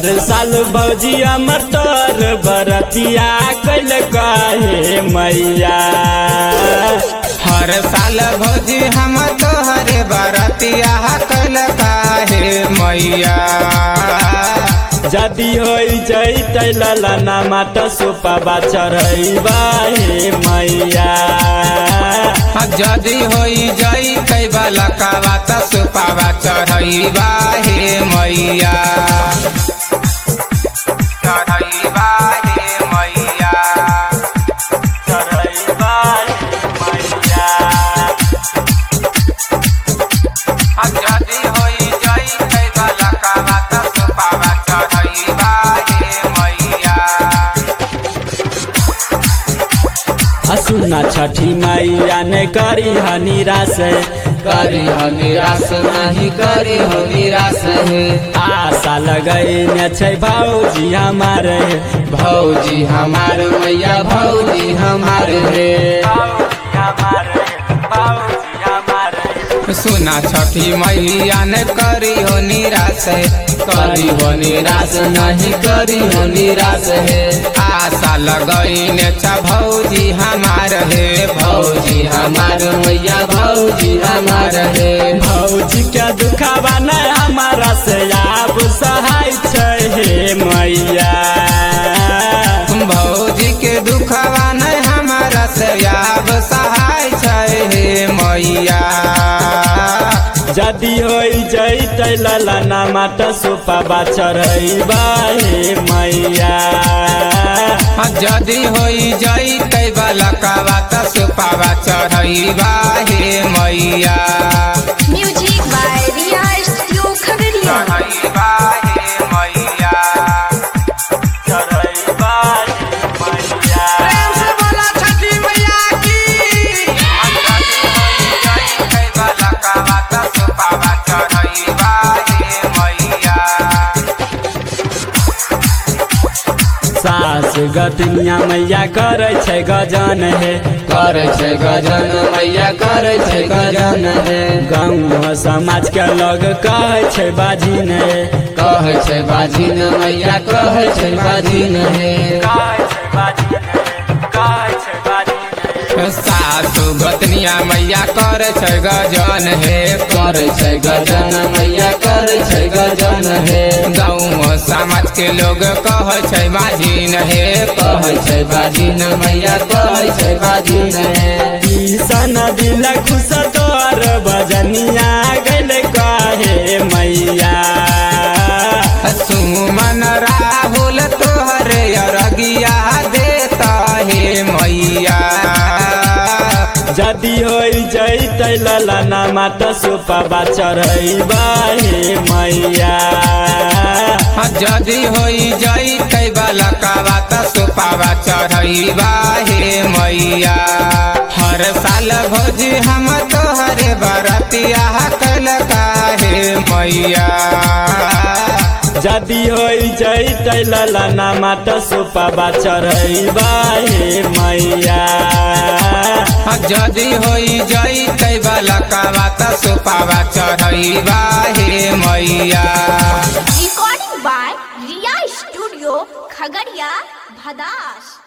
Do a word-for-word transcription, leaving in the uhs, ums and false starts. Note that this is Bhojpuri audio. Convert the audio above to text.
हर साल भौजी हमर तोर बरतिया कैल काहे मैया। हर साल भौजी हम तोहरे बरतिया कैल काहे मैया। जदि होई जैतै ललना मात सुपवा चढ़ैबा हे मैया। जदि होई जैतै बलकवा त सुपवा चढ़ैबा हे मैया। चढ़ैबा हे मैया। चढ़ैबा हे मैया। जदि होई जैतै बलकवा त सुपवा चढ़ैबा हे मैया। सुना छठी मैया ने करी ह निराश करी हो निराश नहीं करी हो निराश है। आशा लगैने छै भौजी हमारे भौजी हमार मैया भौजी हमार रे। सुना छठी मैया ने करी हो निराश है। करी हो निराश नहीं करी हो निराश है। आशा लगैने छ भौजी हमार है। भौजी हमार मैया भौजी हमार है। भौजी के दुखावा न हमारा से आप सहाय छै हे मैया। भौजी के दुखवा न हमारा से आप सहाय छै हे मैया। जदि होई जैतै ललना मात सुपवा चढ़ैबा हे मैया। जदि होई जैतै बलकवा त सुपवा चढ़ैबा हे मैया। Music by Riya studio Khagaria. चढ़ैबा हे मैया। चढ़ैबा हे मैया। प्रेम से बोला छठी मैया की। जदि होई जैतै बलकवा त सुपवा चढ़ैबा हे मैया। सास गतिनिया मैया करे छै गजन हे। करे छै गजन मैया करे छै गजन है। गाँव समाज के लोग कहे छै बाजिन हे। कहे छै बाजिन मैया कहे छै बाजिन है। सासु गतनिया मैया करे छै गजन है। करे छै गजन मैया करे छै गजन है। गाँव समाज के लोग कहे छै बाजिन है। कहे छै बाजिन मैया कहे छै बाजिन है। ईसन दिल खुश तोर बजनिया गैल काहे मैया। सुमन राहुल तोहरे अरगिया देता हे मैया। जदि होई जैतै ललना मात सुपवा चढ़ैबा हे मैया। जदि होई जैतै बलकवा त सुपवा चढ़ैबा हे मैया। हर साल भौजी हम तोहरे बरतिया कैल काहे मैया। जदि होई जैतै ललना मात सुपवा चढ़ैबा हे मैया। जदि होई जैतै बलकवा त सुपवा चढ़ैबा हे मैया। Recording by Riya studio Khagaria Bhadas.